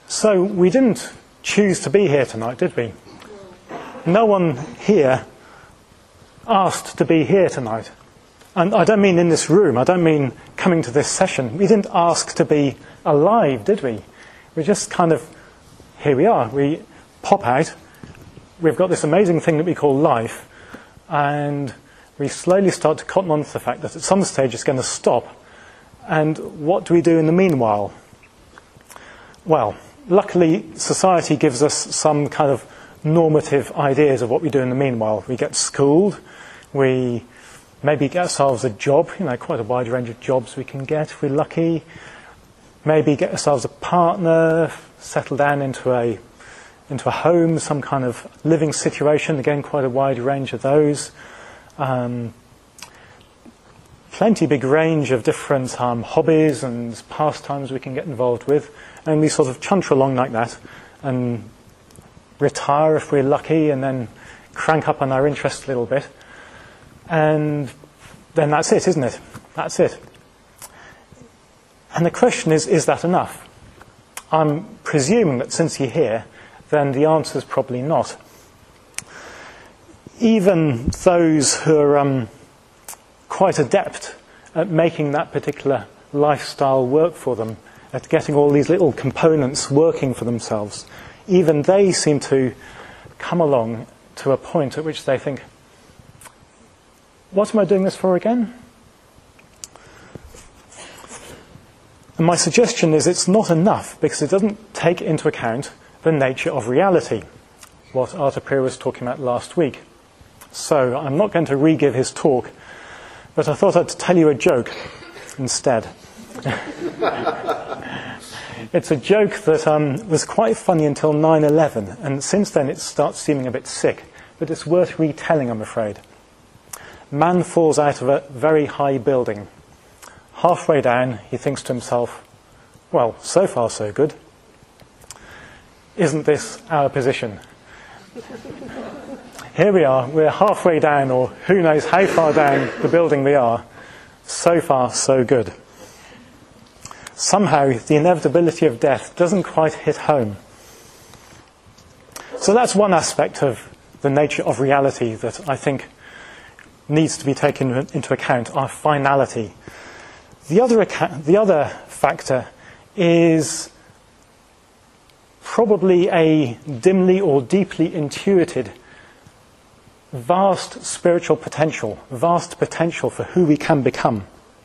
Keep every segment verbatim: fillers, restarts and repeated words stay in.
So we didn't choose to be here tonight, did we? No one here asked to be here tonight. And I don't mean in this room, I don't mean coming to this session. We didn't ask to be alive, did we? We just kind of, here we are. We pop out, we've got this amazing thing that we call life, and we slowly start to cotton on to the fact that at some stage it's going to stop. And what do we do in the meanwhile? Well, luckily society gives us some kind of normative ideas of what we do in the meanwhile. We get schooled, we maybe get ourselves a job, you know, quite a wide range of jobs we can get if we're lucky. Maybe get ourselves a partner, settle down into a into a home, some kind of living situation, again quite a wide range of those. Um, plenty big range of different um, hobbies and pastimes we can get involved with, and we sort of chunter along like that and retire if we're lucky, and then crank up on our interest a little bit, and then that's it, isn't it? That's it. And the question is, is that enough? I'm presuming that since you're here, then the answer is probably not. Even those who are um, quite adept at making that particular lifestyle work for them, at getting all these little components working for themselves, even they seem to come along to a point at which they think, what am I doing this for again? And my suggestion is it's not enough, because it doesn't take into account the nature of reality, what Arthur Peer was talking about last week. So I'm not going to re-give his talk, but I thought I'd tell you a joke instead. It's a joke that um, was quite funny until nine eleven, and since then it starts seeming a bit sick, but it's worth retelling, I'm afraid. Man falls out of a very high building. Halfway down, he thinks to himself, well, so far so good. Isn't this our position? Here we are, we're halfway down, or who knows how far down the building we are. So far so good. Somehow, the inevitability of death doesn't quite hit home. So that's one aspect of the nature of reality that I think needs to be taken into account, our finality. The other, account, the other factor is probably a dimly or deeply intuited vast spiritual potential, vast potential for who we can become.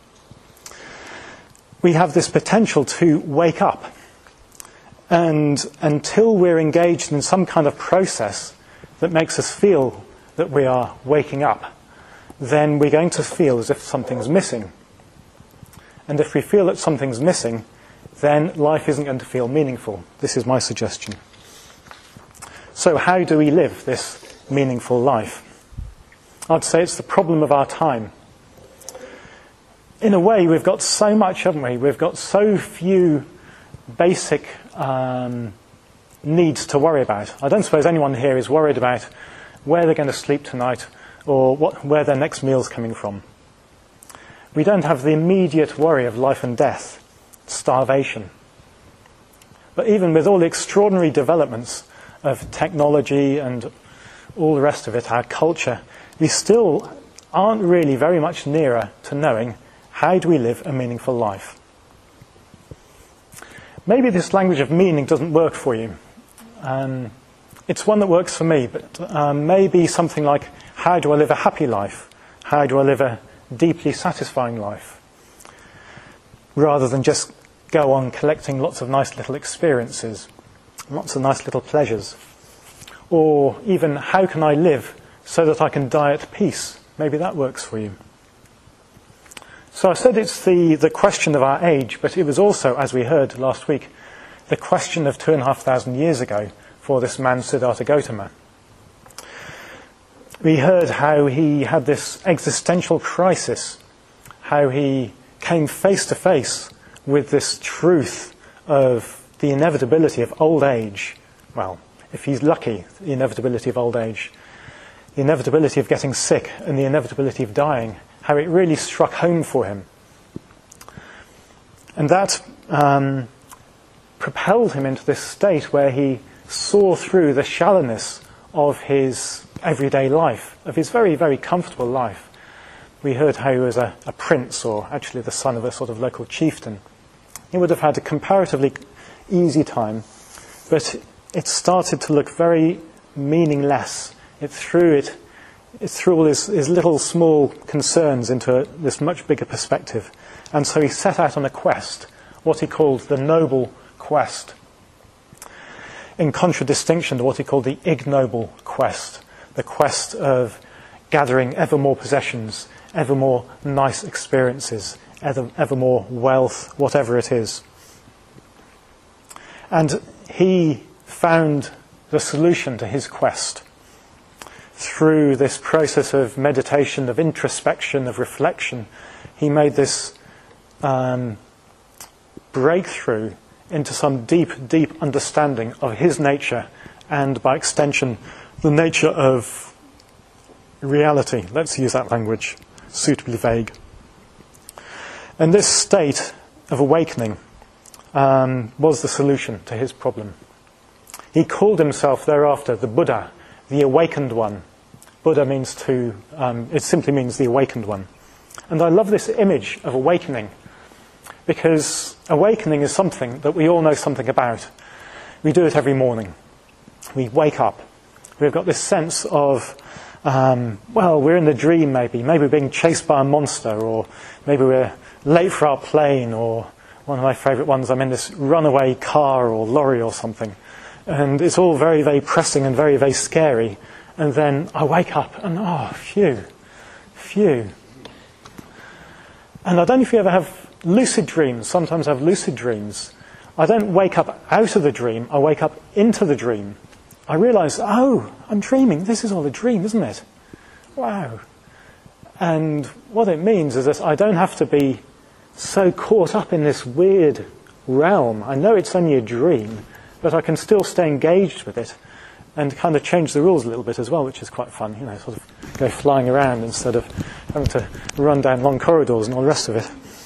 We have this potential to wake up, and until we're engaged in some kind of process that makes us feel that we are waking up, then we're going to feel as if something's missing. And if we feel that something's missing, then life isn't going to feel meaningful. This is my suggestion. So how do we live this meaningful life? I'd say it's the problem of our time. In a way, we've got so much, haven't we? We've got so few basic um, needs to worry about. I don't suppose anyone here is worried about where they're going to sleep tonight or what, where their next meal's coming from. We don't have the immediate worry of life and death, starvation. But even with all the extraordinary developments of technology and all the rest of it, our culture, we still aren't really very much nearer to knowing how do we live a meaningful life. Maybe this language of meaning doesn't work for you. Um, it's one that works for me, but um, maybe something like, how do I live a happy life? How do I live a deeply satisfying life? Rather than just go on collecting lots of nice little experiences, lots of nice little pleasures. Or even, how can I live so that I can die at peace? Maybe that works for you. So I said it's the, the question of our age, but it was also, as we heard last week, the question of two and a half thousand years ago for this man Siddhartha Gautama. We heard how he had this existential crisis, how he came face to face with this truth of the inevitability of old age. Well, if he's lucky, the inevitability of old age, the inevitability of getting sick, and the inevitability of dying, how it really struck home for him. And that um, propelled him into this state where he saw through the shallowness of his everyday life, of his very, very comfortable life. We heard how he was a, a prince, or actually the son of a sort of local chieftain. He would have had a comparatively easy time, but it started to look very meaningless. It threw it, it threw all his, his little small concerns into a, this much bigger perspective. And so he set out on a quest, what he called the noble quest, in contradistinction to what he called the ignoble quest, the quest of gathering ever more possessions, ever more nice experiences, ever, ever more wealth, whatever it is. And he found the solution to his quest through this process of meditation, of introspection, of reflection. He made this um, breakthrough into some deep, deep understanding of his nature and, by extension, the nature of reality. Let's use that language, suitably vague. And this state of awakening um, was the solution to his problem. He called himself thereafter the Buddha, the awakened one. Buddha means to, um, it simply means the awakened one. And I love this image of awakening, because awakening is something that we all know something about. We do it every morning. We wake up. We've got this sense of, um, well, we're in a dream maybe. Maybe we're being chased by a monster, or maybe we're late for our plane, or one of my favourite ones, I'm in this runaway car or lorry or something. And it's all very, very pressing and very, very scary. And then I wake up and, oh, phew, phew. And I don't know if you ever have lucid dreams. Sometimes I have lucid dreams. I don't wake up out of the dream. I wake up into the dream. I realise, oh, I'm dreaming. This is all a dream, isn't it? Wow. And what it means is that I don't have to be so caught up in this weird realm. I know it's only a dream, but I can still stay engaged with it and kind of change the rules a little bit as well, which is quite fun. You know, sort of go flying around instead of having to run down long corridors and all the rest of it.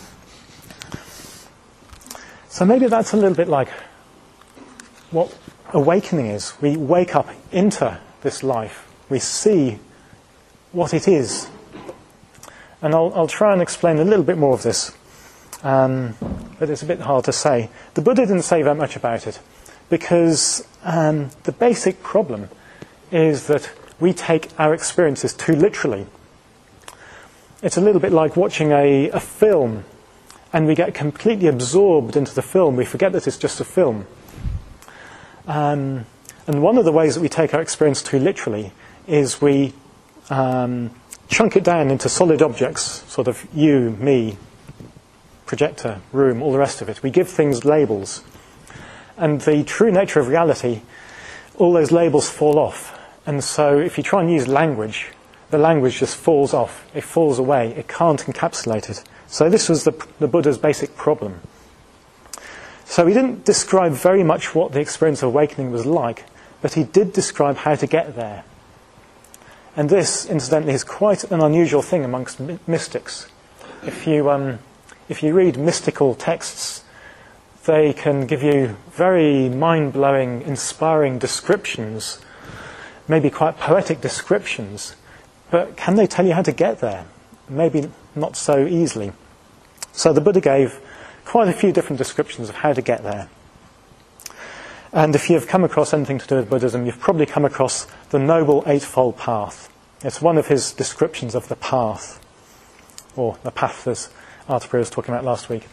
So maybe that's a little bit like what awakening is. We wake up into this life. We see what it is. And I'll, I'll try and explain a little bit more of this, um, but it's a bit hard to say. The Buddha didn't say that much about it, because um, the basic problem is that we take our experiences too literally. It's a little bit like watching a, a film, and we get completely absorbed into the film. We forget that it's just a film. Um, and one of the ways that we take our experience too literally is we um, chunk it down into solid objects, sort of you, me, projector, room, all the rest of it. We give things labels. And the true nature of reality, all those labels fall off. And so if you try and use language, the language just falls off. It falls away. It can't encapsulate it. So this was the, the Buddha's basic problem. So he didn't describe very much what the experience of awakening was like, but he did describe how to get there. And this, incidentally, is quite an unusual thing amongst my- mystics. If you, um, if you read mystical texts, they can give you very mind-blowing, inspiring descriptions, maybe quite poetic descriptions, but can they tell you how to get there? Maybe not so easily. So the Buddha gave quite a few different descriptions of how to get there. And if you've come across anything to do with Buddhism, you've probably come across the Noble Eightfold Path. It's one of his descriptions of the path, or the path as Arthur was talking about last week.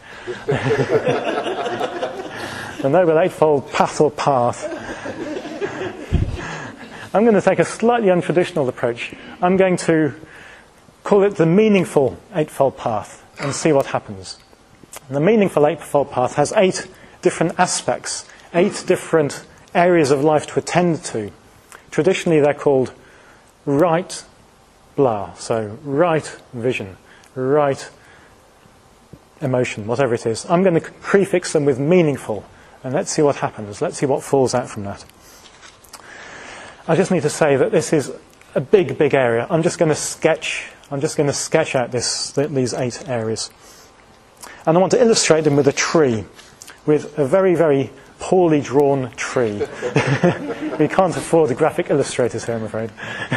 The Noble Eightfold Path or Path. I'm going to take a slightly untraditional approach. I'm going to call it the Meaningful Eightfold Path and see what happens. And the Meaningful Eightfold Path has eight different aspects, eight different areas of life to attend to. Traditionally, they're called right blah, so right vision, right emotion, whatever it is. I'm going to prefix them with meaningful, and let's see what happens. Let's see what falls out from that. I just need to say that this is a big, big area. I'm just going to sketch. I'm just going to sketch out this, these eight areas, and I want to illustrate them with a tree, with a very, very poorly drawn tree. We can't afford the graphic illustrators here, I'm afraid.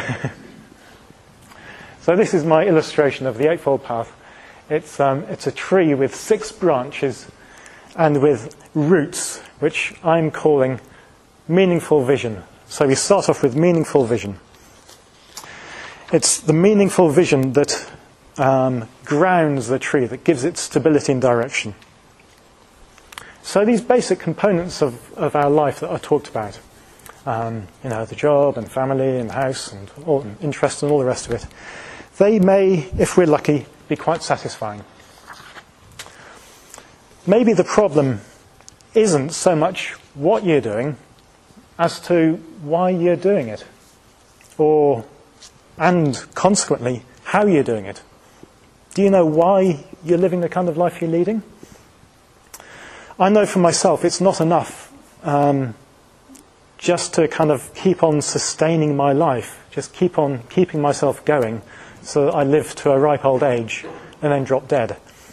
So this is my illustration of the Eightfold Path. It's, um, it's a tree with six branches and with roots, which I'm calling meaningful vision. So we start off with meaningful vision. It's the meaningful vision that um, grounds the tree, that gives it stability and direction. So these basic components of, of our life that I talked about, um, you know, the job and family and house and all, and interest and all the rest of it, they may, if we're lucky, be quite satisfying. Maybe the problem isn't so much what you're doing as to why you're doing it, or, and consequently, how you're doing it. Do you know why you're living the kind of life you're leading? I know for myself it's not enough um, just to kind of keep on sustaining my life, just keep on keeping myself going so that I live to a ripe old age and then drop dead.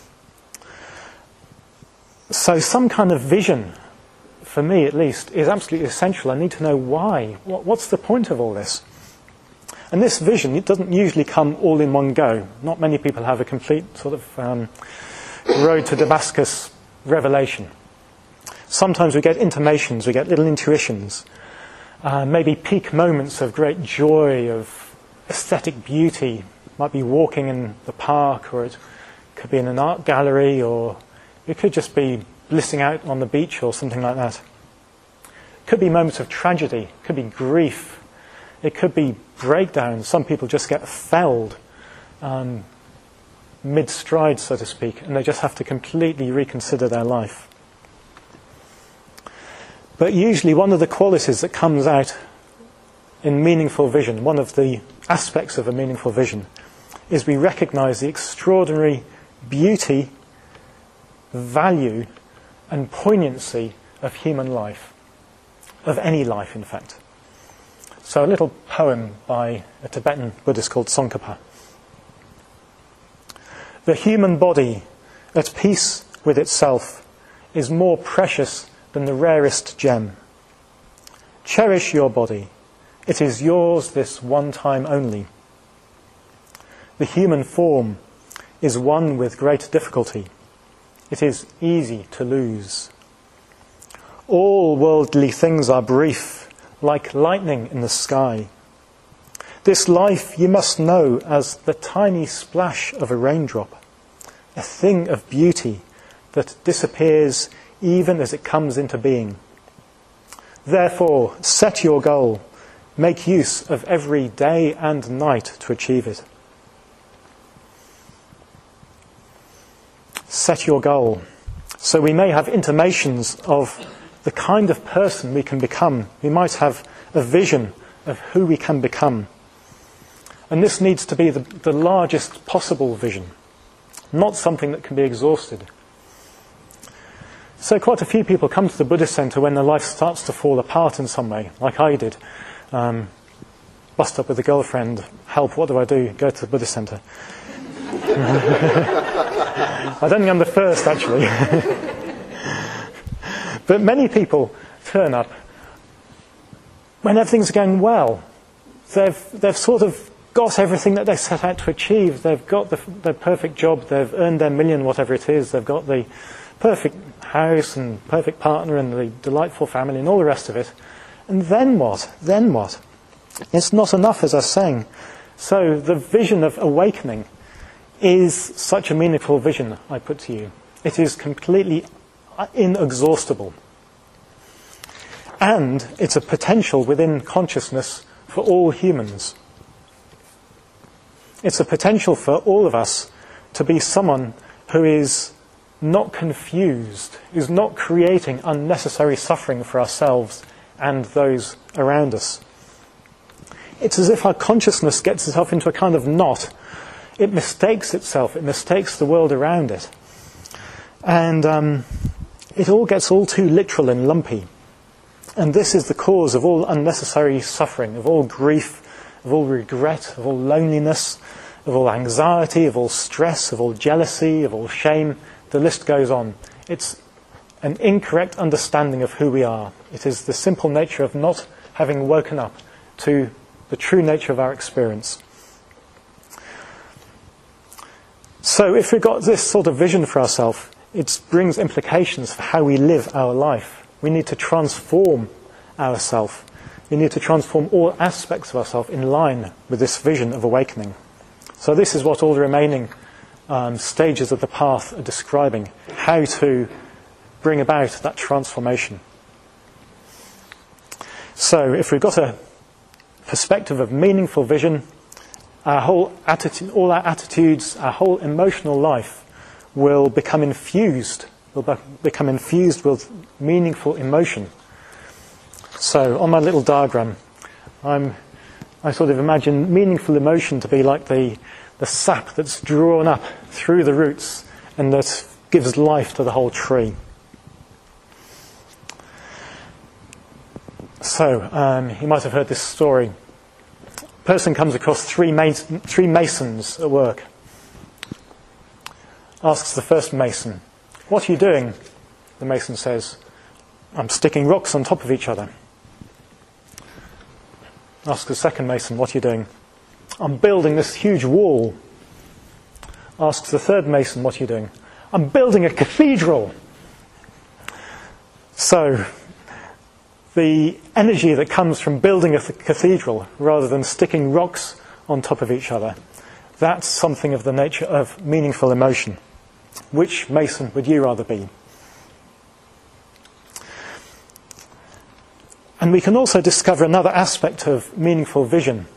So some kind of vision, for me at least, is absolutely essential. I need to know why. What, what's the point of all this? And this vision, it doesn't usually come all in one go. Not many people have a complete sort of um, road to Damascus revelation. Sometimes we get intimations, we get little intuitions, uh, maybe peak moments of great joy, of aesthetic beauty. Might be walking in the park, or it could be in an art gallery, or it could just be blissing out on the beach or something like that. It could be moments of tragedy, it could be grief, it could be breakdowns. Some people just get felled um, mid-stride, so to speak, and they just have to completely reconsider their life. But usually one of the qualities that comes out in meaningful vision, one of the aspects of a meaningful vision, is we recognize the extraordinary beauty, value, and poignancy of human life, of any life, in fact. So a little poem by a Tibetan Buddhist called Tsongkhapa. The human body, at peace with itself, is more precious than the rarest gem. Cherish your body. It is yours this one time only. The human form is one with great difficulty. It is easy to lose. All worldly things are brief, like lightning in the sky. This life you must know as the tiny splash of a raindrop, a thing of beauty that disappears even as it comes into being. Therefore, set your goal. Make use of every day and night to achieve it. Set your goal. So we may have intimations of the kind of person we can become. We might have a vision of who we can become. And this needs to be the, the largest possible vision, not something that can be exhausted. So quite a few people come to the Buddhist Center when their life starts to fall apart in some way, like I did. Um, bust up with a girlfriend, help, what do I do? Go to the Buddhist Center. I don't think I'm the first, actually. But many people turn up when everything's going well. They've, they've sort of got everything that they set out to achieve. They've got the, their perfect job, they've earned their million, whatever it is. They've got the perfect house and perfect partner and the delightful family and all the rest of it. And then what? Then what? It's not enough, as I was saying. So the vision of awakening is such a meaningful vision, I put to you. It is completely inexhaustible. And it's a potential within consciousness for all humans. It's a potential for all of us to be someone who is not confused, who's not creating unnecessary suffering for ourselves and those around us. It's as if our consciousness gets itself into a kind of knot. It mistakes itself, it mistakes the world around it. And um, it all gets all too literal and lumpy. And this is the cause of all unnecessary suffering, of all grief, of all regret, of all loneliness, of all anxiety, of all stress, of all jealousy, of all shame. The list goes on. It's an incorrect understanding of who we are. It is the simple nature of not having woken up to the true nature of our experience. So if we've got this sort of vision for ourselves, it brings implications for how we live our life. We need to transform ourselves. We need to transform all aspects of ourselves in line with this vision of awakening. So this is what all the remaining um, stages of the path are describing, how to bring about that transformation. So if we've got a perspective of meaningful vision, our whole attitude, all our attitudes, our whole emotional life will become infused, will be- become infused with meaningful emotion. So on my little diagram, I'm, I sort of imagine meaningful emotion to be like the, the sap that's drawn up through the roots and that gives life to the whole tree. So um, you might have heard this story. A person comes across three, mas- three masons at work. Asks the first mason, "What are you doing?" The mason says, "I'm sticking rocks on top of each other." Asks the second mason, "What are you doing?" "I'm building this huge wall." Asks the third mason, "What are you doing?" "I'm building a cathedral." So the energy that comes from building a cathedral rather than sticking rocks on top of each other, that's something of the nature of meaningful emotion. Which mason would you rather be? And we can also discover another aspect of meaningful vision.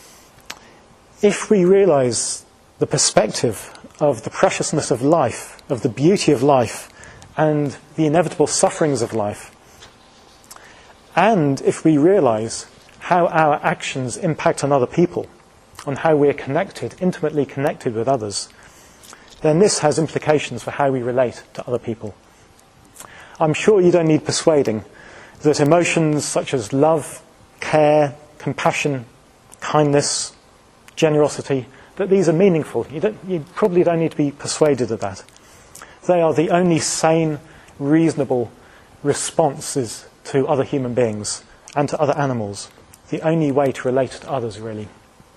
If we realize the perspective of the preciousness of life, of the beauty of life, and the inevitable sufferings of life, and if we realize how our actions impact on other people, on how we're connected, intimately connected with others, then this has implications for how we relate to other people. I'm sure you don't need persuading that emotions such as love, care, compassion, kindness, generosity, that these are meaningful. You, don't, you probably don't need to be persuaded of that. They are the only sane, reasonable responses to other human beings and to other animals. The only way to relate to others, really.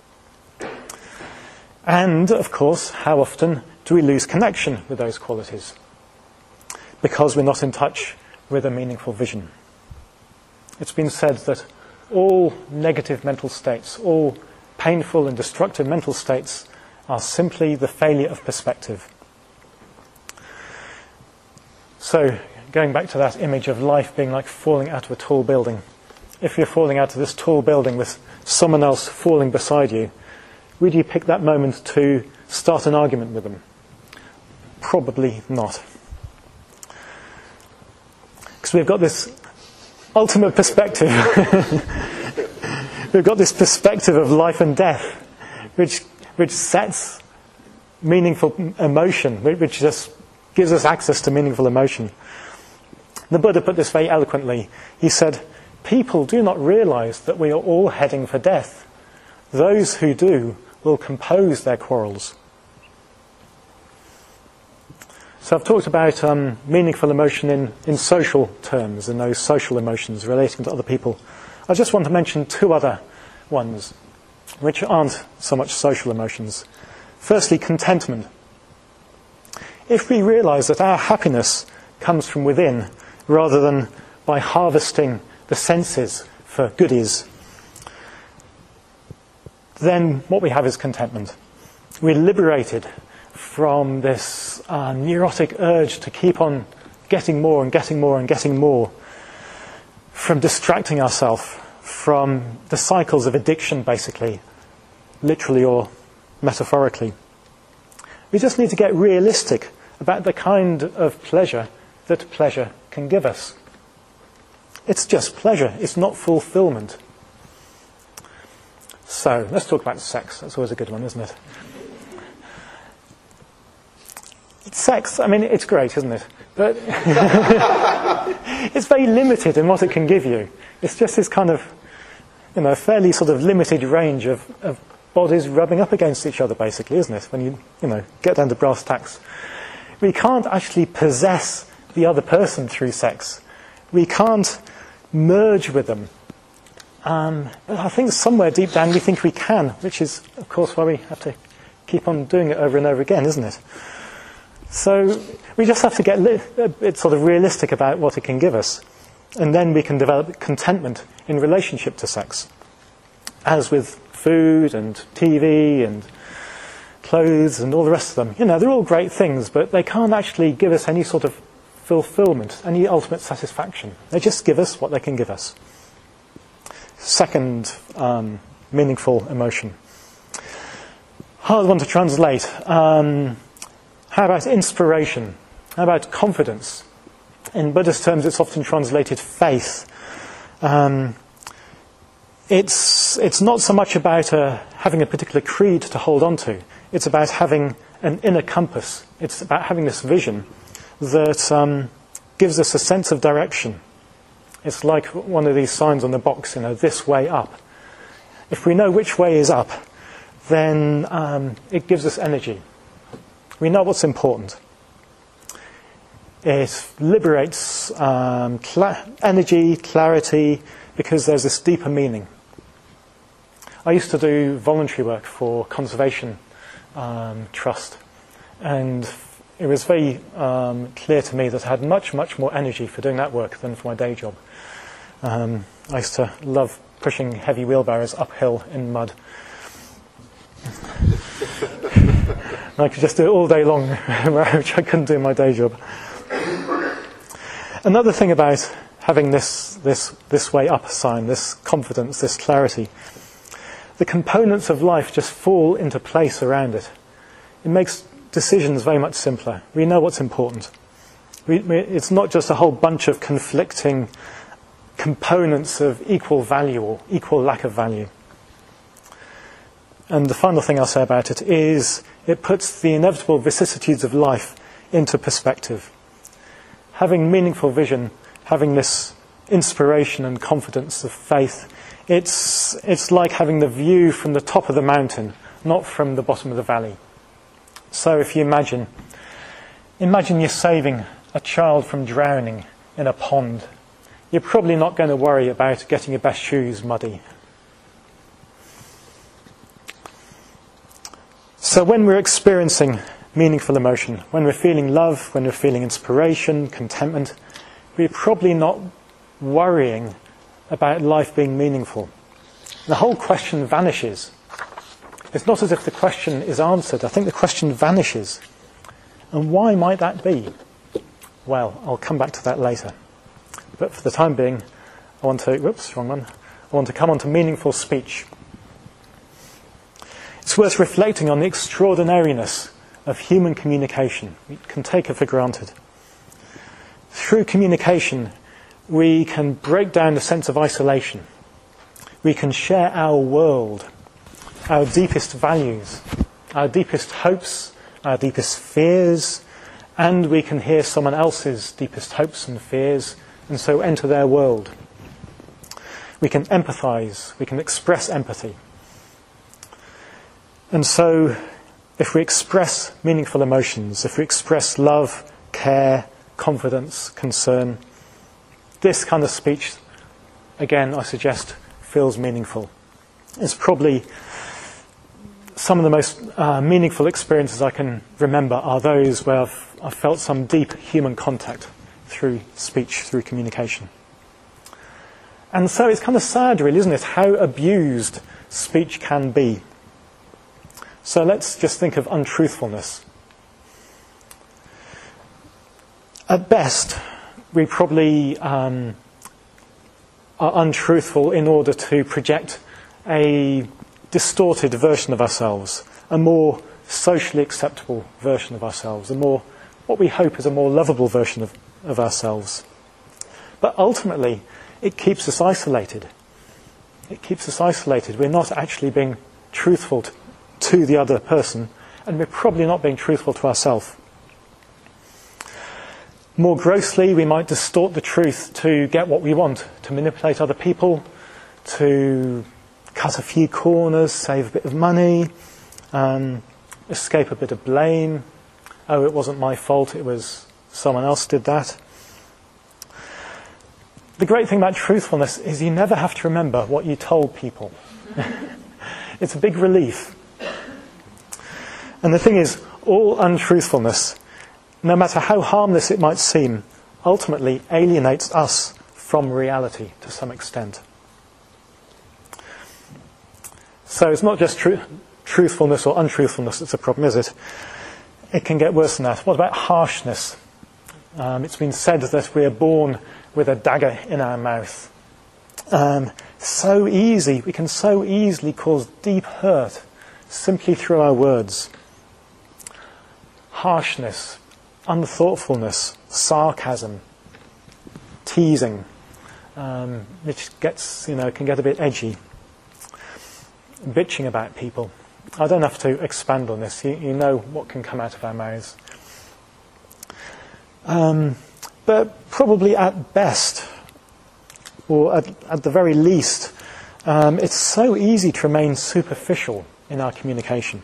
And, of course, how often do we lose connection with those qualities? Because we're not in touch with a meaningful vision. It's been said that all negative mental states, all painful and destructive mental states, are simply the failure of perspective. So, going back to that image of life being like falling out of a tall building. If you're falling out of this tall building with someone else falling beside you, would you pick that moment to start an argument with them? Probably not. Because we've got this ultimate perspective. We've got this perspective of life and death, which which sets meaningful emotion, which just gives us access to meaningful emotion. The Buddha put this very eloquently. He said, "People do not realize that we are all heading for death. Those who do will compose their quarrels." So I've talked about um, meaningful emotion in, in social terms, and those social emotions relating to other people. I just want to mention two other ones, which aren't so much social emotions. Firstly, contentment. If we realize that our happiness comes from within, rather than by harvesting the senses for goodies, then what we have is contentment. We're liberated from this uh, neurotic urge to keep on getting more and getting more and getting more, from distracting ourselves from the cycles of addiction, basically, literally or metaphorically. We just need to get realistic about the kind of pleasure that pleasure can give us. It's just pleasure. It's not fulfillment. So, let's talk about sex. That's always a good one, isn't it? Sex, I mean, it's great, isn't it? But it's very limited in what it can give you. It's just this kind of, you know, fairly sort of limited range of, of bodies rubbing up against each other, basically, isn't it? When you, you know, get down to brass tacks. We can't actually possess the other person through sex. We can't merge with them. Um, I think somewhere deep down we think we can, which is, of course, why we have to keep on doing it over and over again, isn't it? So we just have to get li- a bit sort of realistic about what it can give us, and then we can develop contentment in relationship to sex. As with food and T V and clothes and all the rest of them, you know, they're all great things, but they can't actually give us any sort of fulfillment, any ultimate satisfaction. They just give us what they can give us. Second um, meaningful emotion. Hard one to translate. Um, how about inspiration? How about confidence? In Buddhist terms, it's often translated faith. Um, it's it's not so much about uh, having a particular creed to hold on to. It's about having an inner compass. It's about having this vision that um, gives us a sense of direction. It's like one of these signs on the box, you know, this way up. If we know which way is up, then um, it gives us energy. We know what's important. It liberates um, cla- energy, clarity, because there's this deeper meaning. I used to do voluntary work for Conservation um, Trust, and it was very um, clear to me that I had much, much more energy for doing that work than for my day job. Um, I used to love pushing heavy wheelbarrows uphill in mud. I could just do it all day long, which I couldn't do in my day job. Another thing about having this, this, this way up sign, this confidence, this clarity, the components of life just fall into place around it. It makes decisions very much simpler. We know what's important. We, we, it's not just a whole bunch of conflicting components of equal value or equal lack of value. And the final thing I'll say about it is it puts the inevitable vicissitudes of life into perspective. Having meaningful vision, having this inspiration and confidence of faith, it's, it's like having the view from the top of the mountain, not from the bottom of the valley. So if you imagine, imagine you're saving a child from drowning in a pond. You're probably not going to worry about getting your best shoes muddy. So when we're experiencing meaningful emotion, when we're feeling love, when we're feeling inspiration, contentment, we're probably not worrying about life being meaningful. The whole question vanishes. It's not as if the question is answered. I think the question vanishes. And why might that be? Well, I'll come back to that later. But for the time being, I want to, whoops, wrong one. I want to come on to meaningful speech. It's worth reflecting on the extraordinariness of human communication. We can take it for granted. Through communication, we can break down the sense of isolation. We can share our world, our deepest values, our deepest hopes, our deepest fears, and we can hear someone else's deepest hopes and fears, and so enter their world. We can empathize, we can express empathy. And so, if we express meaningful emotions, if we express love, care, confidence, concern, this kind of speech, again, I suggest, feels meaningful. It's probably some of the most uh, meaningful experiences I can remember are those where I've, I've felt some deep human contact through speech, through communication. And so it's kind of sad, really, isn't it, how abused speech can be. So let's just think of untruthfulness. At best, we probably um, are untruthful in order to project a distorted version of ourselves, a more socially acceptable version of ourselves, a more, what we hope is a more lovable version of, of ourselves. But ultimately, it keeps us isolated. It keeps us isolated. We're not actually being truthful to, to the other person, and we're probably not being truthful to ourselves. More grossly, we might distort the truth to get what we want, to manipulate other people, to cut a few corners, save a bit of money, um, escape a bit of blame. Oh, it wasn't my fault, it was someone else did that. The great thing about truthfulness is you never have to remember what you told people. It's a big relief. And the thing is, all untruthfulness, no matter how harmless it might seem, ultimately alienates us from reality to some extent. So it's not just tru- truthfulness or untruthfulness that's a problem, is it? It can get worse than that. What about harshness? Um, it's been said that we are born with a dagger in our mouth. Um, so easy, we can so easily cause deep hurt simply through our words. Harshness, unthoughtfulness, sarcasm, teasing, um, which gets, you know, can get a bit edgy. Bitching about people. I don't have to expand on this. You, you know what can come out of our mouths. Um, but probably at best, or at, at the very least, um, it's so easy to remain superficial in our communication.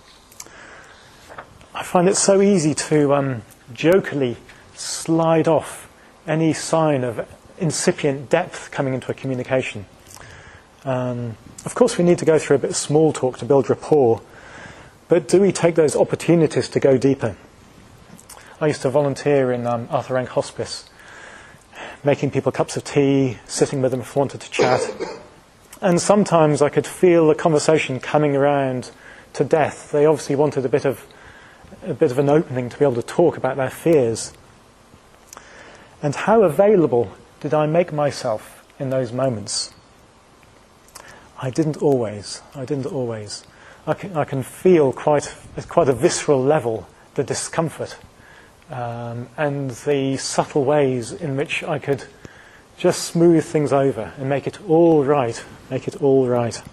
I find it so easy to um, jokingly slide off any sign of incipient depth coming into a communication. Um, of course, we need to go through a bit of small talk to build rapport, but do we take those opportunities to go deeper? I used to volunteer in um, Arthur Rank Hospice, making people cups of tea, sitting with them if they wanted to chat. And sometimes I could feel the conversation coming around to death. They obviously wanted a bit of a bit of an opening to be able to talk about their fears. And how available did I make myself in those moments? I didn't always. I didn't always. I can, I can feel quite at quite a visceral level the discomfort um, and the subtle ways in which I could just smooth things over and make it all right. Make it all right.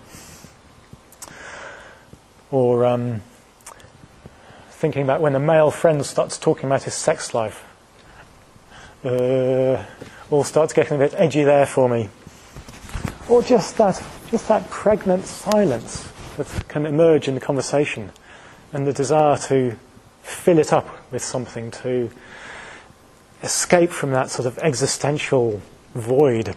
Or um, thinking about when a male friend starts talking about his sex life. Uh, all starts getting a bit edgy there for me. Or just that just that pregnant silence that can emerge in the conversation and the desire to fill it up with something, to escape from that sort of existential void.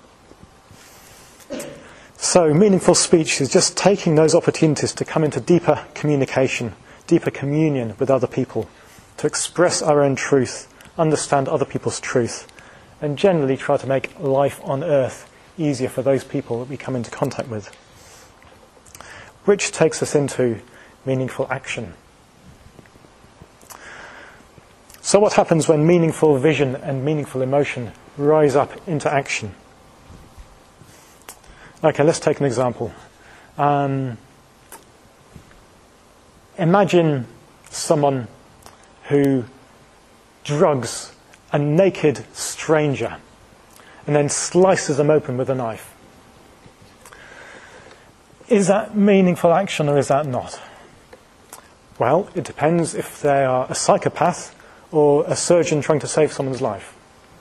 So meaningful speech is just taking those opportunities to come into deeper communication, deeper communion with other people, to express our own truth, understand other people's truth, and generally try to make life on earth easier for those people that we come into contact with. Which takes us into meaningful action. So what happens when meaningful vision and meaningful emotion rise up into action? Okay, let's take an example. Um, imagine someone who drugs a naked stranger and then slices them open with a knife. Is that meaningful action or is that not? Well, it depends if they are a psychopath or a surgeon trying to save someone's life.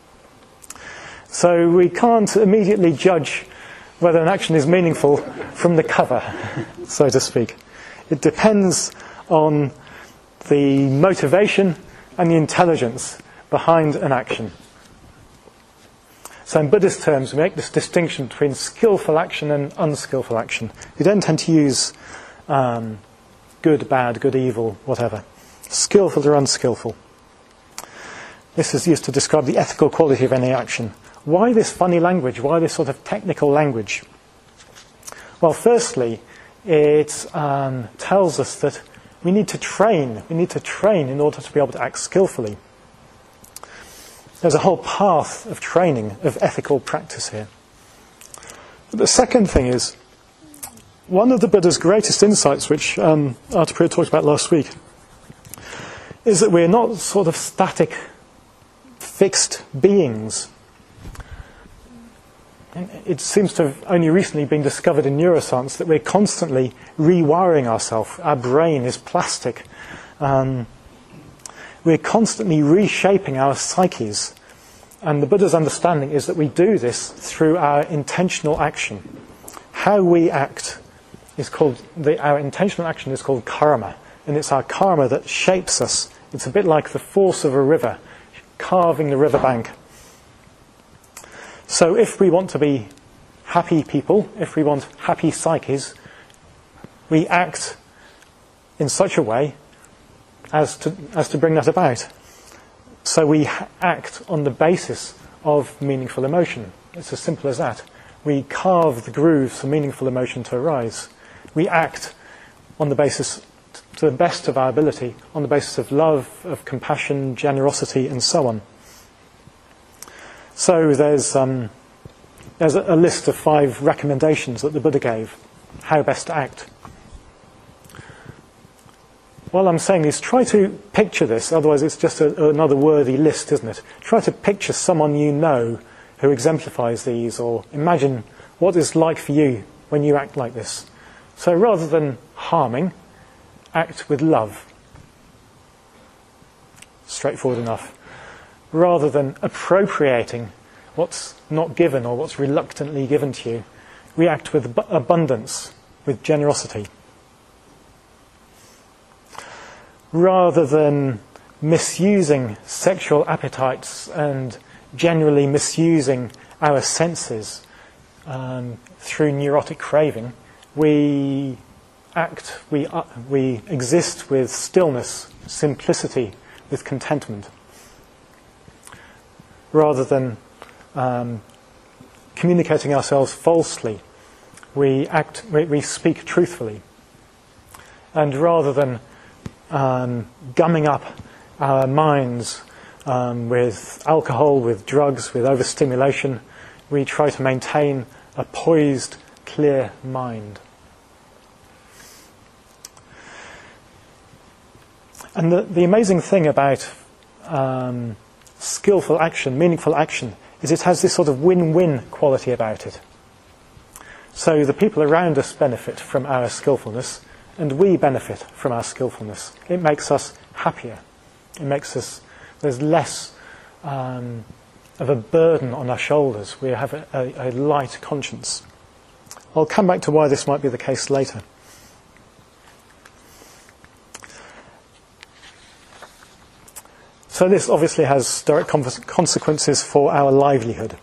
So we can't immediately judge whether an action is meaningful from the cover, so to speak. It depends on the motivation and the intelligence behind an action. So in Buddhist terms, we make this distinction between skillful action and unskillful action. We don't tend to use um, good, bad, good, evil, whatever. Skillful or unskillful. This is used to describe the ethical quality of any action. Why this funny language? Why this sort of technical language? Well, firstly, it um, tells us that we need to train. We need to train in order to be able to act skillfully. There's a whole path of training, of ethical practice here. But the second thing is, one of the Buddha's greatest insights, which um, Atapriya talked about last week, is that we're not sort of static, fixed beings. And it seems to have only recently been discovered in neuroscience that we're constantly rewiring ourselves. Our brain is plastic. Um, we're constantly reshaping our psyches. And the Buddha's understanding is that we do this through our intentional action. How we act is called, the, our intentional action is called karma. And it's our karma that shapes us. It's a bit like the force of a river carving the riverbank. So if we want to be happy people, if we want happy psyches, we act in such a way as to, as to bring that about. So we ha- act on the basis of meaningful emotion. It's as simple as that. We carve the grooves for meaningful emotion to arise. We act on the basis, to the best of our ability, on the basis of love, of compassion, generosity, and so on. So there's, um, there's a, a list of five recommendations that the Buddha gave, how best to act. While I'm saying this, try to picture this, otherwise it's just a, another worthy list, isn't it? Try to picture someone you know who exemplifies these, or imagine what it's like for you when you act like this. So rather than harming, act with love. Straightforward enough. Rather than appropriating what's not given or what's reluctantly given to you, we act with ab- abundance, with generosity. Rather than misusing sexual appetites and generally misusing our senses um, through neurotic craving, we act, we, uh, we exist with stillness, simplicity, with contentment. Rather than um, communicating ourselves falsely, we act, we, we speak truthfully. And rather than um, gumming up our minds um, with alcohol, with drugs, with overstimulation, we try to maintain a poised, clear mind. And the, the amazing thing about um, skillful action, meaningful action, is it has this sort of win-win quality about it. So the people around us benefit from our skillfulness, and we benefit from our skillfulness. It makes us happier. It makes us, there's less um, of a burden on our shoulders. We have a, a, a light conscience. I'll come back to why this might be the case later. So this obviously has direct consequences for our livelihood.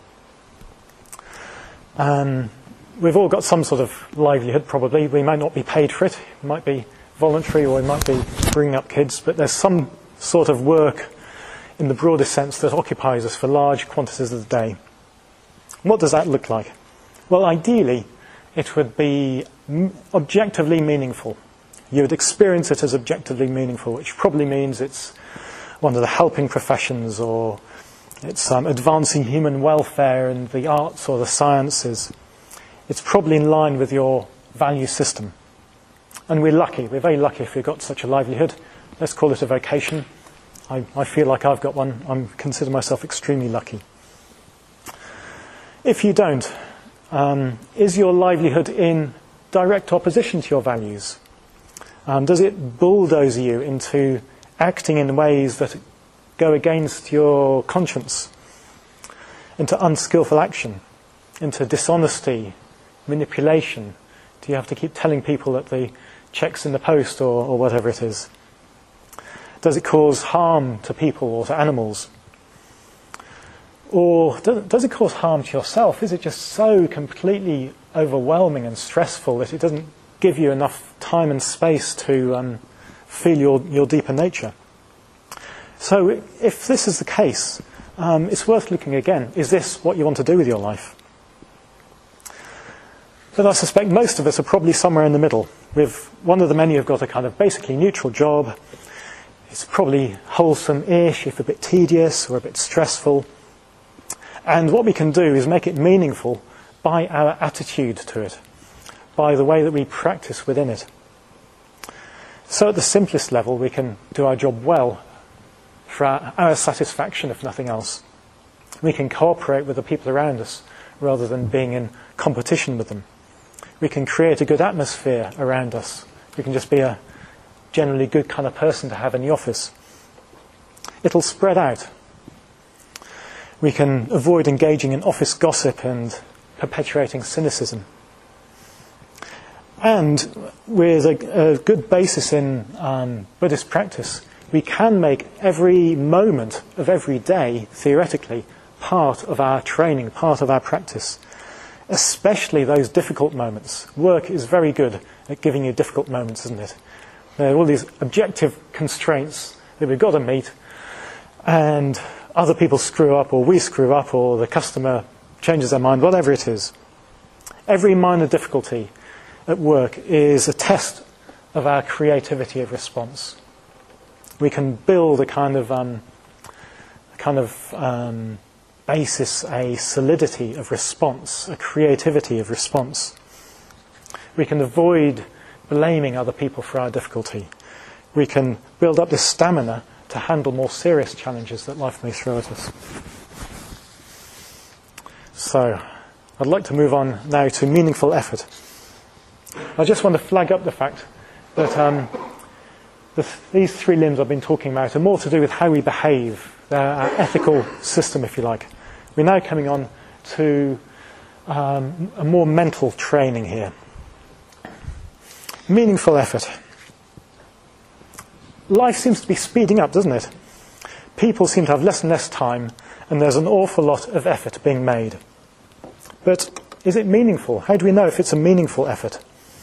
Um, we've all got some sort of livelihood, probably. We might not be paid for it. It might be voluntary, or we might be bringing up kids, but there's some sort of work in the broader sense that occupies us for large quantities of the day. What does that look like? Well, ideally, it would be objectively meaningful. You would experience it as objectively meaningful, which probably means it's one of the helping professions, or it's um, advancing human welfare in the arts or the sciences. It's probably in line with your value system. And we're lucky, we're very lucky if we've got such a livelihood. Let's call it a vocation. I, I feel like I've got one. I consider myself extremely lucky. If you don't, um, is your livelihood in direct opposition to your values? Um, does it bulldoze you into acting in ways that go against your conscience, into unskillful action, into dishonesty, manipulation? Do you have to keep telling people that the check's in the post, or, or whatever it is? Does it cause harm to people or to animals? Or does, does it cause harm to yourself? Is it just so completely overwhelming and stressful that it doesn't give you enough time and space to um, feel your, your deeper nature? So if this is the case, um, it's worth looking again. Is this what you want to do with your life? But I suspect most of us are probably somewhere in the middle. With one of the many who've got a kind of basically neutral job. It's probably wholesome-ish, if a bit tedious or a bit stressful. And what we can do is make it meaningful by our attitude to it, by the way that we practice within it. So at the simplest level, we can do our job well for our, our satisfaction, if nothing else. We can cooperate with the people around us rather than being in competition with them. We can create a good atmosphere around us. We can just be a generally good kind of person to have in the office. It'll spread out. We can avoid engaging in office gossip and perpetuating cynicism. And with a, a good basis in um, Buddhist practice, we can make every moment of every day, theoretically, part of our training, part of our practice, especially those difficult moments. Work is very good at giving you difficult moments, isn't it? There are all these objective constraints that we've got to meet, and other people screw up, or we screw up, or the customer changes their mind, whatever it is. Every minor difficulty at work is a test of our creativity of response. We can build a kind of, um, a kind of um, basis, a solidity of response, a creativity of response. We can avoid blaming other people for our difficulty. We can build up this stamina to handle more serious challenges that life may throw at us. So, I'd like to move on now to meaningful effort. I just want to flag up the fact that um, the, these three limbs I've been talking about are more to do with how we behave, our ethical system, if you like. We're now coming on to um, a more mental training here. Meaningful effort. Life seems to be speeding up, doesn't it? People seem to have less and less time, and there's an awful lot of effort being made. But is it meaningful? How do we know if it's a meaningful effort?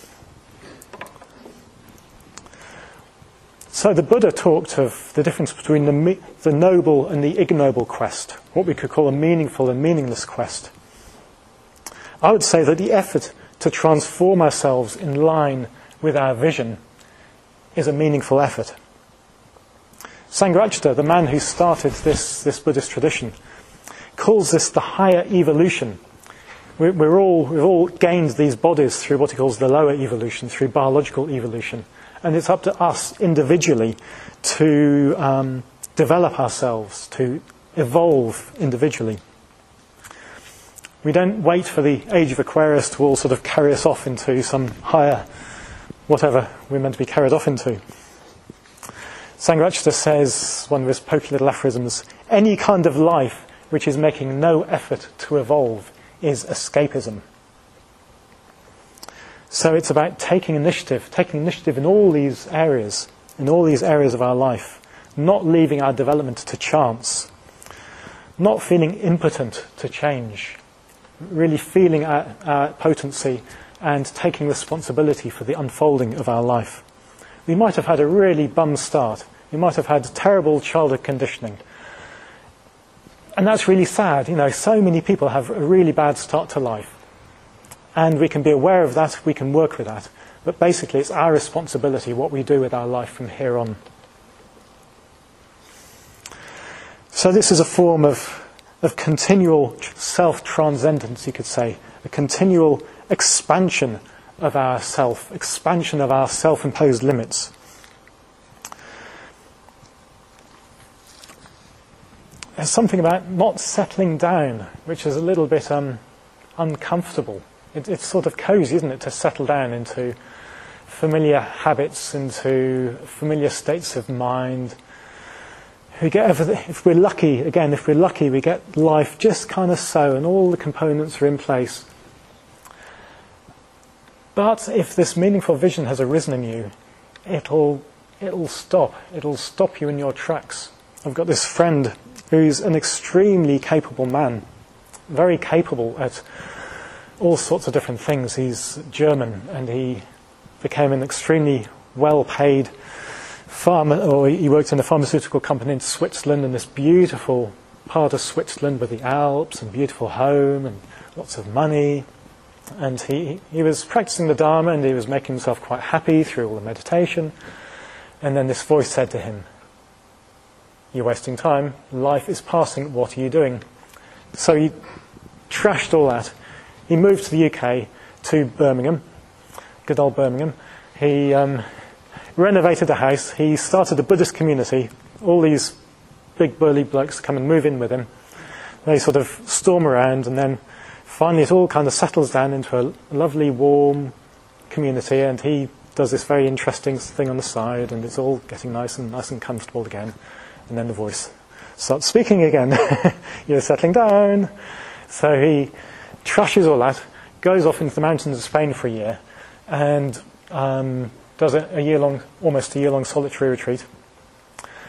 So the Buddha talked of the difference between the, the noble and the ignoble quest, what we could call a meaningful and meaningless quest. I would say that the effort to transform ourselves in line with our vision is a meaningful effort. Sangharakshita, the man who started this, this Buddhist tradition, calls this the higher evolution. We're, we're all, we've all gained these bodies through what he calls the lower evolution, through biological evolution. And it's up to us individually to um, develop ourselves, to evolve individually. We don't wait for the age of Aquarius to all sort of carry us off into some higher whatever we're meant to be carried off into. Sangharakshita says, one of his pokey little aphorisms, any kind of life which is making no effort to evolve is escapism. So it's about taking initiative, taking initiative in all these areas, in all these areas of our life, not leaving our development to chance, not feeling impotent to change, really feeling our, our potency and taking responsibility for the unfolding of our life. We might have had a really bum start. We might have had terrible childhood conditioning. And that's really sad. You know, so many people have a really bad start to life. And we can be aware of that, we can work with that. But basically it's our responsibility what we do with our life from here on. So this is a form of, of continual self-transcendence, you could say, a continual expansion of our self, expansion of our self-imposed limits. There's something about not settling down, which is a little bit um, uncomfortable. It, it's sort of cozy, isn't it, to settle down into familiar habits, into familiar states of mind. We get everything, if we're lucky, again, if we're lucky, we get life just kind of so, and all the components are in place. But if this meaningful vision has arisen in you, it'll, it'll stop. It'll stop you in your tracks. I've got this friend who's an extremely capable man, very capable at all sorts of different things. He's German, and he became an extremely well-paid farmer, or he worked in a pharmaceutical company in Switzerland, in this beautiful part of Switzerland with the Alps and beautiful home and lots of money. And he, he was practicing the Dharma, and he was making himself quite happy through all the meditation. And then this voice said to him, "You're wasting time. Life is passing. What are you doing?" So he trashed all that. He moved to the U K, to Birmingham, good old Birmingham. He um, renovated the house. He started a Buddhist community. All these big burly blokes come and move in with him. They sort of storm around, and then finally it all kind of settles down into a lovely, warm community, and he does this very interesting thing on the side, and it's all getting nice and nice and comfortable again. And then the voice starts speaking again. You're settling down. So he trashes all that, goes off into the mountains of Spain for a year, and um, does a, a year-long, almost a year-long solitary retreat.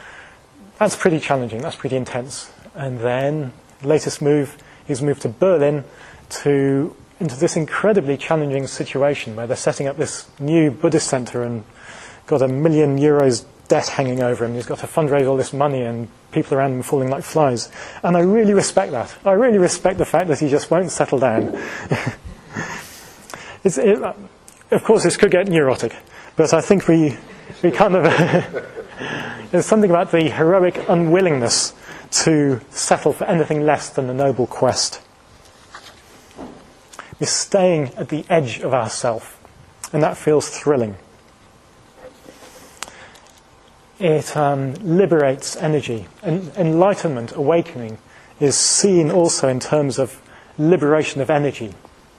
That's pretty challenging, that's pretty intense. And then, the latest move is moved to Berlin to into this incredibly challenging situation where they're setting up this new Buddhist centre and got a million euros debt hanging over him. He's got to fundraise all this money and people around him falling like flies. And I really respect that. I really respect the fact that he just won't settle down. it's, it, of course, this could get neurotic, but I think we, we kind of... there's something about the heroic unwillingness to settle for anything less than a noble quest. We're staying at the edge of ourself, and that feels thrilling. It um, liberates energy. And enlightenment, awakening, is seen also in terms of liberation of energy.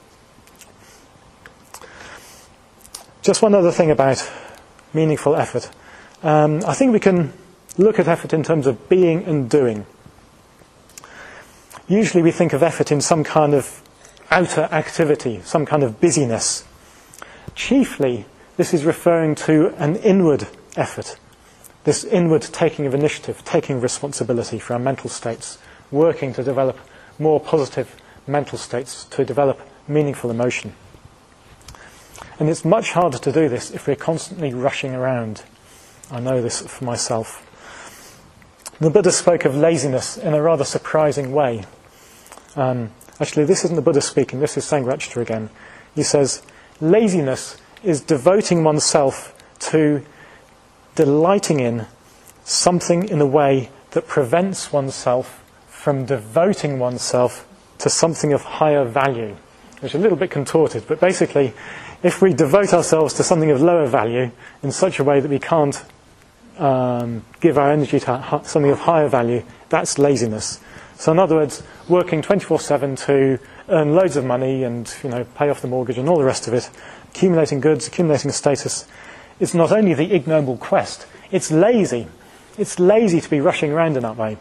Just one other thing about meaningful effort. Um, I think we can look at effort in terms of being and doing. Usually we think of effort in some kind of outer activity, some kind of busyness. Chiefly, this is referring to an inward effort. This inward taking of initiative, taking responsibility for our mental states, working to develop more positive mental states, to develop meaningful emotion. And it's much harder to do this if we're constantly rushing around. I know this for myself. The Buddha spoke of laziness in a rather surprising way. Um, actually, this isn't the Buddha speaking, this is Sangharakshita again. He says, laziness is devoting oneself to delighting in something in a way that prevents oneself from devoting oneself to something of higher value. Which is a little bit contorted, but basically, if we devote ourselves to something of lower value in such a way that we can't um, give our energy to something of higher value, that's laziness. So in other words, working twenty-four seven to earn loads of money and, you know, pay off the mortgage and all the rest of it, accumulating goods, accumulating status, it's not only the ignoble quest, it's lazy. It's lazy to be rushing around in that way.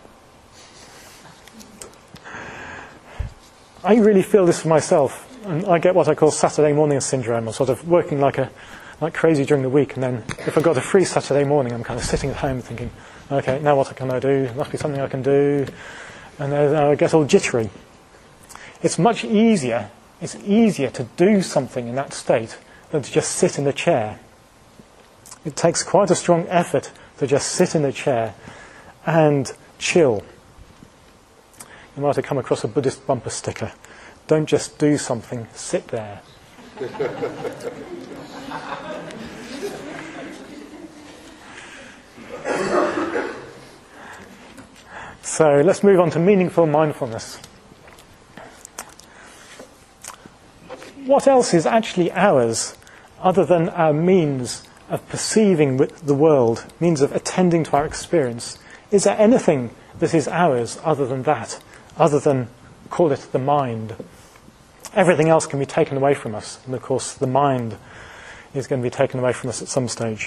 I really feel this for myself. And I get what I call Saturday morning syndrome. I'm sort of working like a like crazy during the week, and then if I've got a free Saturday morning, I'm kind of sitting at home thinking, okay, now what can I do? There must be something I can do. And then I get all jittery. It's much easier, it's easier to do something in that state than to just sit in the chair. It takes quite a strong effort to just sit in the chair and chill. You might have come across a Buddhist bumper sticker. Don't just do something, sit there. So let's move on to meaningful mindfulness. What else is actually ours other than our means of perceiving the world, means of attending to our experience? Is there anything that is ours other than that, other than, call it the mind? Everything else can be taken away from us, and of course the mind is going to be taken away from us at some stage.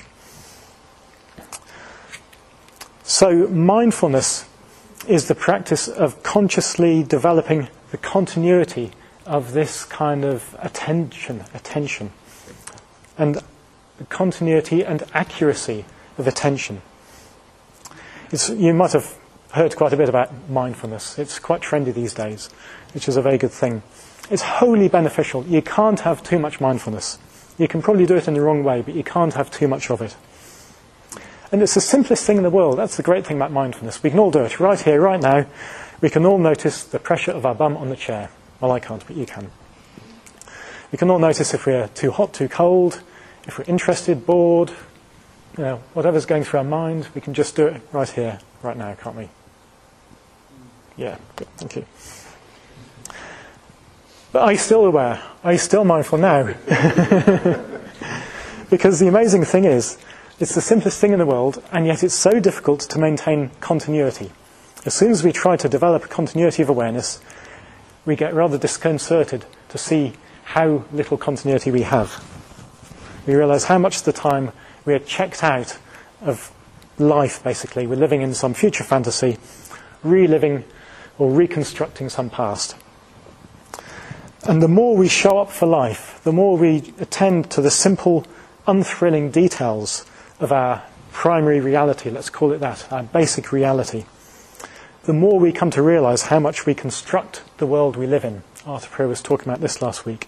So mindfulness is the practice of consciously developing the continuity of this kind of attention, attention, and the continuity and accuracy of attention. It's, you might have heard quite a bit about mindfulness. It's quite trendy these days, which is a very good thing. It's wholly beneficial. You can't have too much mindfulness. You can probably do it in the wrong way, but you can't have too much of it. And it's the simplest thing in the world. That's the great thing about mindfulness. We can all do it right here, right now. We can all notice the pressure of our bum on the chair. Well, I can't, but you can. We can all notice if we're too hot, too cold, if we're interested, bored, you know, whatever's going through our mind, we can just do it right here, right now, can't we? Yeah, good, thank you. But are you still aware? Are you still mindful now? Because the amazing thing is, it's the simplest thing in the world, and yet it's so difficult to maintain continuity. As soon as we try to develop a continuity of awareness, we get rather disconcerted to see how little continuity we have. We realize how much of the time we are checked out of life, basically. We're living in some future fantasy, reliving or reconstructing some past. And the more we show up for life, the more we attend to the simple, unthrilling details of our primary reality, let's call it that, our basic reality, the more we come to realize how much we construct the world we live in. Arthur Prior was talking about this last week.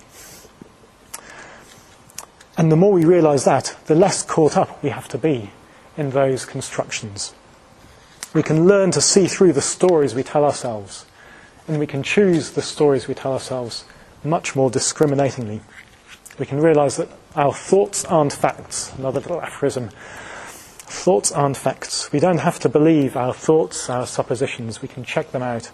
And the more we realize that, the less caught up we have to be in those constructions. We can learn to see through the stories we tell ourselves, and we can choose the stories we tell ourselves much more discriminatingly. We can realize that our thoughts aren't facts. Another little aphorism. Thoughts aren't facts. We don't have to believe our thoughts, our suppositions. We can check them out.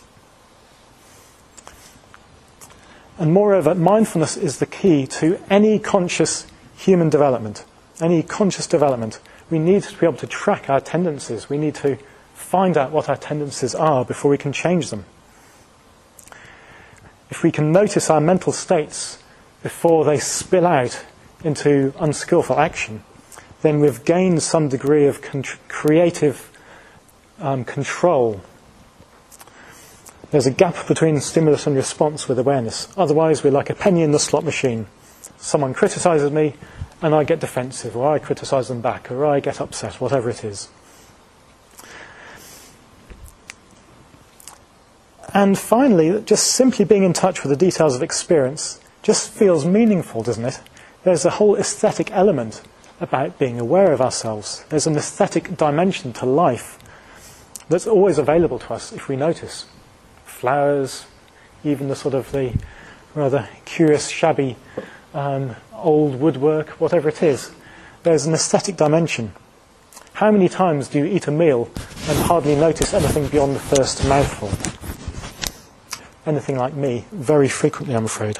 And moreover, mindfulness is the key to any conscious human development, any conscious development. We need to be able to track our tendencies. We need to find out what our tendencies are before we can change them. If we can notice our mental states before they spill out into unskillful action, then we've gained some degree of con- creative um, control. There's a gap between stimulus and response with awareness. Otherwise, we're like a penny in the slot machine. Someone criticises me, and I get defensive, or I criticise them back, or I get upset, whatever it is. And finally, just simply being in touch with the details of experience just feels meaningful, doesn't it? There's a whole aesthetic element about being aware of ourselves. There's an aesthetic dimension to life that's always available to us if we notice. Flowers, even the sort of the rather curious, shabby, um, old woodwork, whatever it is. There's an aesthetic dimension. How many times do you eat a meal and hardly notice anything beyond the first mouthful? Anything like me, very frequently, I'm afraid.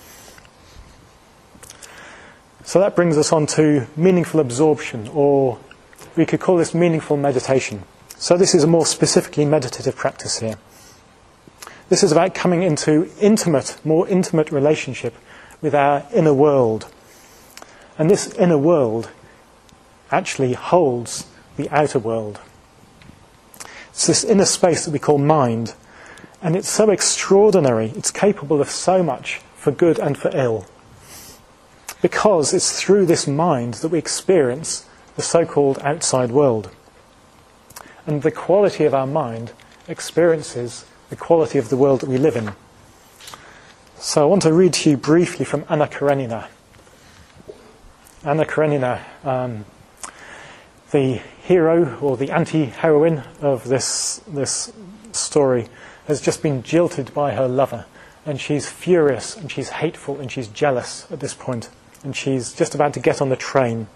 So that brings us on to meaningful absorption, or we could call this meaningful meditation. So this is a more specifically meditative practice here. This is about coming into intimate, more intimate relationship with our inner world. And this inner world actually holds the outer world. It's this inner space that we call mind. And it's so extraordinary, it's capable of so much for good and for ill. Because it's through this mind that we experience the so-called outside world. And the quality of our mind experiences the quality of the world that we live in. So I want to read to you briefly from Anna Karenina. Anna Karenina, um, the hero or the anti-heroine of this, this story, has just been jilted by her lover, and she's furious and she's hateful and she's jealous at this point, and she's just about to get on the train.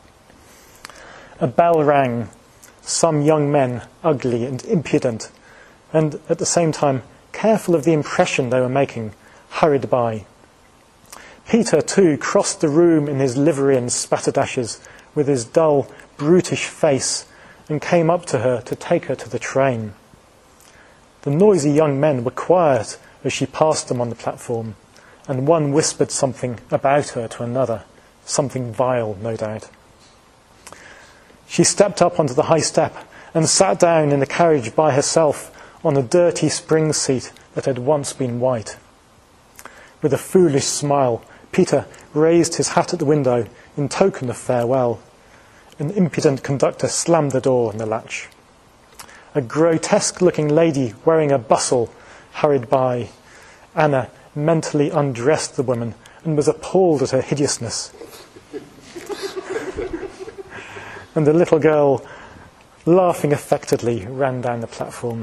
A bell rang. Some young men, ugly and impudent, and at the same time careful of the impression they were making, hurried by. Peter, too, crossed the room in his livery and spatterdashes, with his dull, brutish face, and came up to her to take her to the train. The noisy young men were quiet as she passed them on the platform, and one whispered something about her to another, something vile, no doubt. She stepped up onto the high step and sat down in the carriage by herself on a dirty spring seat that had once been white. With a foolish smile, Peter raised his hat at the window in token of farewell. An impudent conductor slammed the door on the latch. A grotesque-looking lady wearing a bustle hurried by. Anna mentally undressed the woman and was appalled at her hideousness. And the little girl, laughing affectedly, ran down the platform.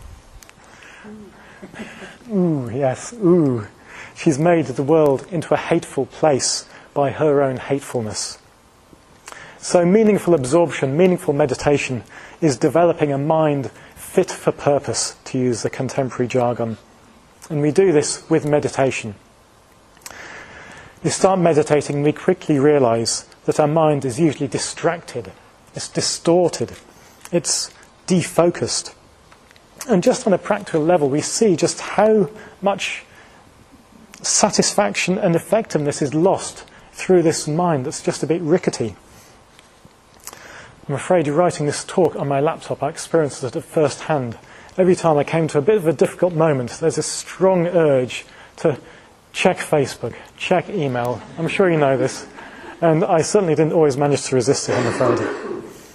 Ooh, yes, ooh. She's made the world into a hateful place by her own hatefulness. So meaningful absorption, meaningful meditation is developing a mind fit for purpose, to use the contemporary jargon. And we do this with meditation. We start meditating and we quickly realize that our mind is usually distracted, it's distorted, it's defocused. And just on a practical level, we see just how much satisfaction and effectiveness is lost through this mind that's just a bit rickety. I'm afraid writing this talk on my laptop, I experienced it at first hand. Every time I came to a bit of a difficult moment, there's a strong urge to check Facebook, check email. I'm sure you know this. And I certainly didn't always manage to resist it, I'm afraid.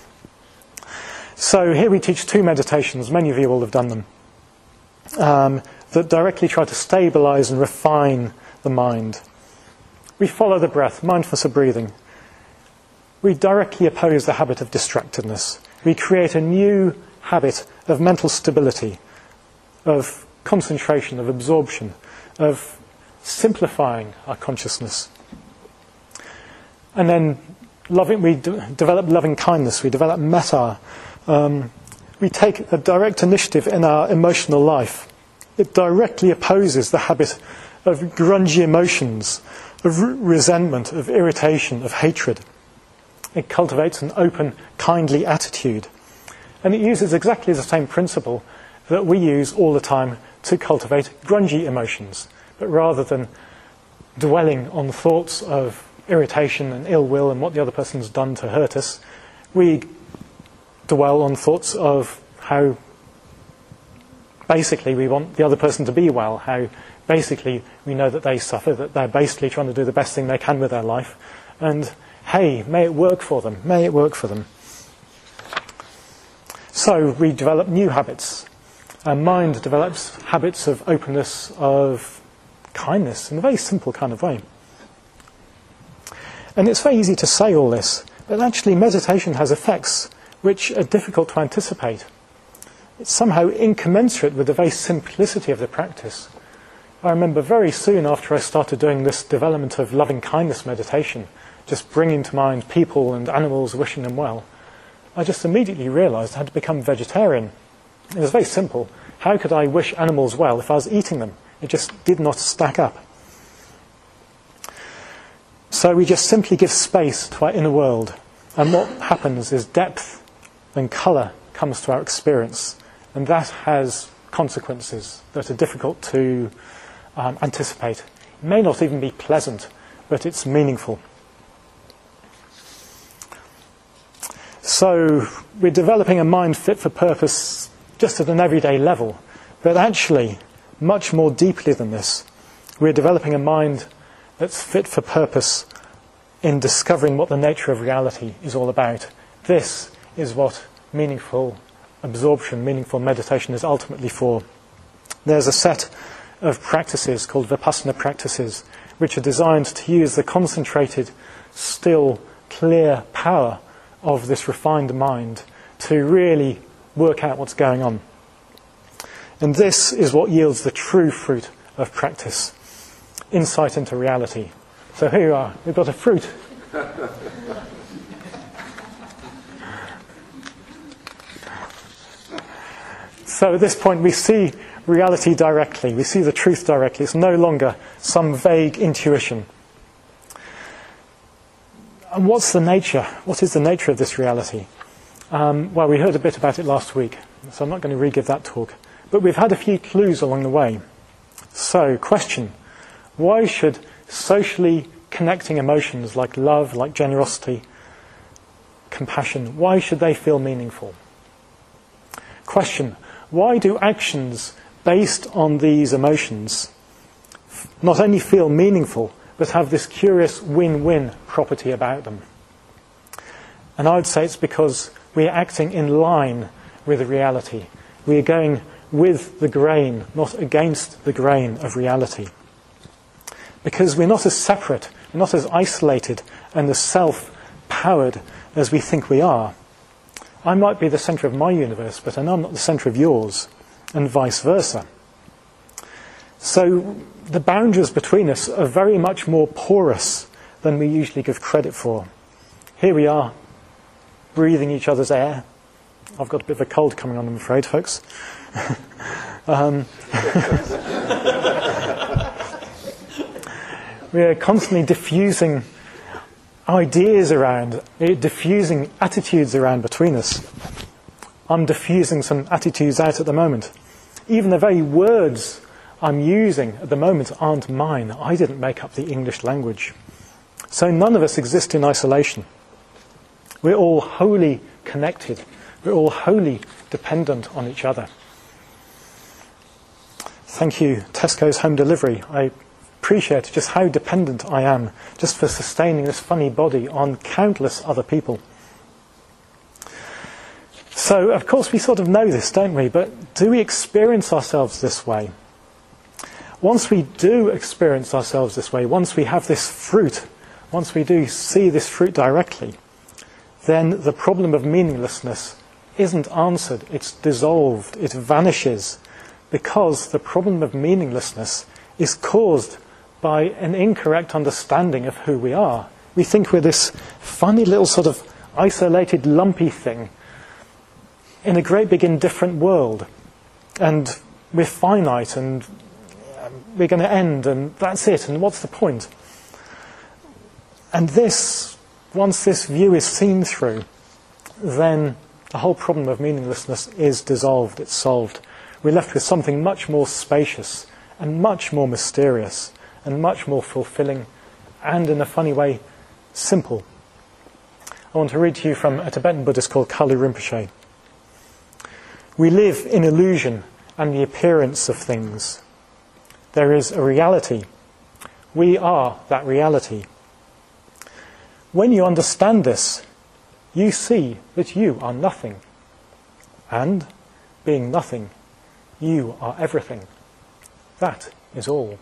So here we teach two meditations, many of you will have done them, um, that directly try to stabilize and refine the mind. We follow the breath, mindfulness of breathing. We directly oppose the habit of distractedness. We create a new habit of mental stability, of concentration, of absorption, of simplifying our consciousness. And then loving, we d- develop loving kindness, we develop metta. Um, we take a direct initiative in our emotional life. It directly opposes the habit of grungy emotions, of r- resentment, of irritation, of hatred. It cultivates an open, kindly attitude. And it uses exactly the same principle that we use all the time to cultivate grungy emotions. But rather than dwelling on thoughts of irritation and ill will and what the other person's done to hurt us, we dwell on thoughts of how basically we want the other person to be well, how basically we know that they suffer, that they're basically trying to do the best thing they can with their life, and hey, may it work for them, may it work for them. So we develop new habits. Our mind develops habits of openness, of kindness, in a very simple kind of way. And it's very easy to say all this, but actually meditation has effects which are difficult to anticipate. It's somehow incommensurate with the very simplicity of the practice. I remember very soon after I started doing this development of loving kindness meditation, just bringing to mind people and animals, wishing them well, I just immediately realized I had to become vegetarian. It was very simple. How could I wish animals well if I was eating them? It just did not stack up. So we just simply give space to our inner world. And what happens is depth and colour comes to our experience. And that has consequences that are difficult to um, anticipate. It may not even be pleasant, but it's meaningful. So we're developing a mind fit for purpose just at an everyday level. But actually, much more deeply than this, we're developing a mind that's fit for purpose in discovering what the nature of reality is all about. This is what meaningful absorption, meaningful meditation is ultimately for. There's a set of practices called Vipassana practices, which are designed to use the concentrated, still, clear power of this refined mind to really work out what's going on. And this is what yields the true fruit of practice, insight into reality. So here you are, we've got a fruit. So at this point we see reality directly, we see the truth directly. It's no longer some vague intuition. And what's the nature? What is the nature of this reality? Um, well, we heard a bit about it last week, so I'm not going to re-give that talk. But we've had a few clues along the way. So, question. Why should socially connecting emotions like love, like generosity, compassion, why should they feel meaningful? Question. Why do actions based on these emotions not only feel meaningful, but have this curious win-win property about them? And I would say it's because we are acting in line with reality. We are going with the grain, not against the grain of reality. Because we're not as separate, we're not as isolated and as self-powered as we think we are. I might be the centre of my universe, but I know I'm not the centre of yours, and vice versa. So the boundaries between us are very much more porous than we usually give credit for. Here we are, breathing each other's air. I've got a bit of a cold coming on, I'm afraid, folks. um, we're constantly diffusing ideas around, diffusing attitudes around between us. I'm diffusing some attitudes out at the moment. Even the very words I'm using at the moment aren't mine. I didn't make up the English language. So none of us exist in isolation. We're all wholly connected. We're all wholly dependent on each other. Thank you, Tesco's Home Delivery. I appreciate just how dependent I am just for sustaining this funny body on countless other people. So, of course, we sort of know this, don't we? But do we experience ourselves this way? Once we do experience ourselves this way, once we have this fruit, once we do see this fruit directly, then the problem of meaninglessness isn't answered, it's dissolved, it vanishes, because the problem of meaninglessness is caused by an incorrect understanding of who we are. We think we're this funny little sort of isolated, lumpy thing in a great big indifferent world, and we're finite, and we're going to end, and that's it, and what's the point? And this, once this view is seen through, then the whole problem of meaninglessness is dissolved, it's solved. We're left with something much more spacious, and much more mysterious, and much more fulfilling, and in a funny way, simple. I want to read to you from a Tibetan Buddhist called Kalu Rinpoche. We live in illusion and the appearance of things. There is a reality. We are that reality. When you understand this, you see that you are nothing. And, being nothing, you are everything. That is all.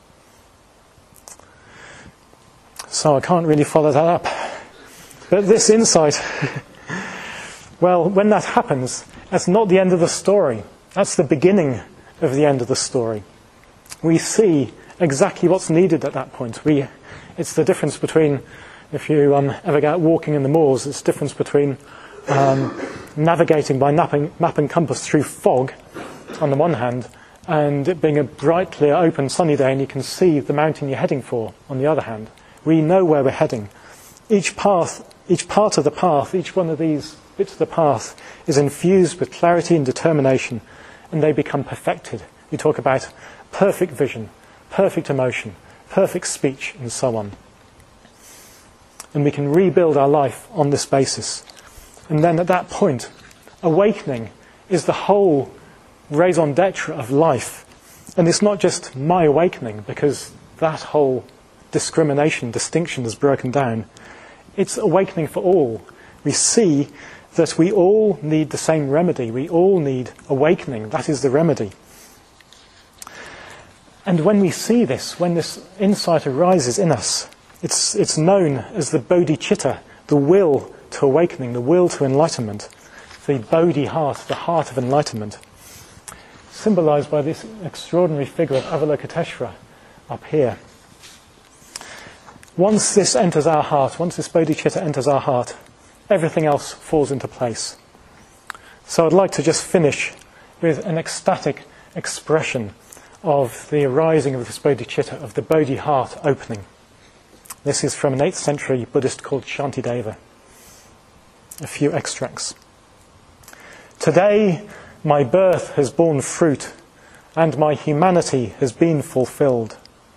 So I can't really follow that up. But this insight, well, when that happens, that's not the end of the story. That's the beginning of the end of the story. We see exactly what's needed at that point. We, it's the difference between, if you um, ever go out walking in the moors, it's the difference between um, navigating by map and, map and compass through fog on the one hand, and it being a bright, clear, open, sunny day, and you can see the mountain you're heading for on the other hand. We know where we're heading. Each path, each part of the path, each one of these bits of the path is infused with clarity and determination, and they become perfected. We talk about perfect vision, perfect emotion, perfect speech, and so on. And we can rebuild our life on this basis. And then at that point, awakening is the whole raison d'etre of life. And it's not just my awakening, because that whole discrimination, distinction is broken down. It's awakening for all. We see that we all need the same remedy. We all need awakening. That is the remedy. And when we see this, when this insight arises in us, it's, it's known as the bodhicitta, the will to awakening, the will to enlightenment, the bodhi heart, the heart of enlightenment, symbolized by this extraordinary figure of Avalokiteshvara up here. Once this enters our heart, once this bodhicitta enters our heart, everything else falls into place. So I'd like to just finish with an ecstatic expression of the arising of this bodhicitta, of the bodhi heart opening. This is from an eighth century Buddhist called Shantideva. A few extracts. Today, my birth has borne fruit, and my humanity has been fulfilled.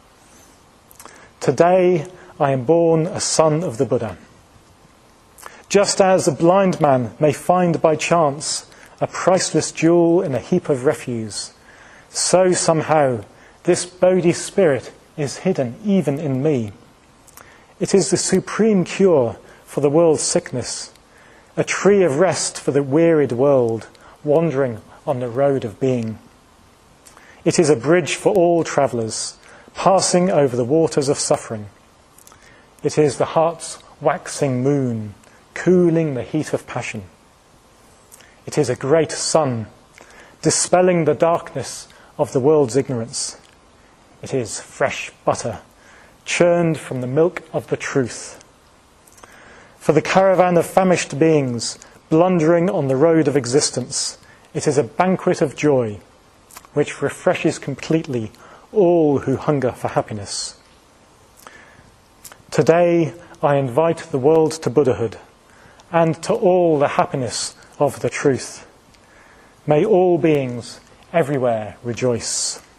Today, I am born a son of the Buddha. Just as a blind man may find by chance a priceless jewel in a heap of refuse, so somehow this Bodhi spirit is hidden even in me. It is the supreme cure for the world's sickness, a tree of rest for the wearied world, wandering on the road of being. It is a bridge for all travellers, passing over the waters of suffering. It is the heart's waxing moon, cooling the heat of passion. It is a great sun, dispelling the darkness of the world's ignorance. It is fresh butter, churned from the milk of the truth. For the caravan of famished beings, blundering on the road of existence, it is a banquet of joy, which refreshes completely all who hunger for happiness. Today, I invite the world to Buddhahood, and to all the happiness of the truth. May all beings everywhere rejoice.